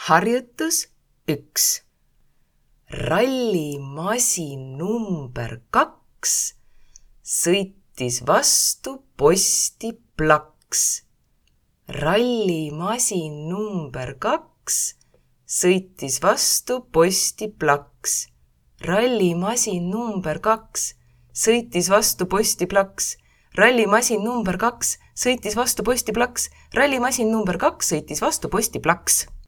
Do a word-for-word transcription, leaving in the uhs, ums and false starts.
Harjutus üks. Rallimasin number kaks sõitis vastu posti plaks. Rallimasin number kaks sõitis vastu posti plaks. Rallimasin number kaks sõitis vastu posti plaks. Rallimasin number kaks sõitis vastu posti plaks. Rallimasin number kaks sõitis vastu posti plaks.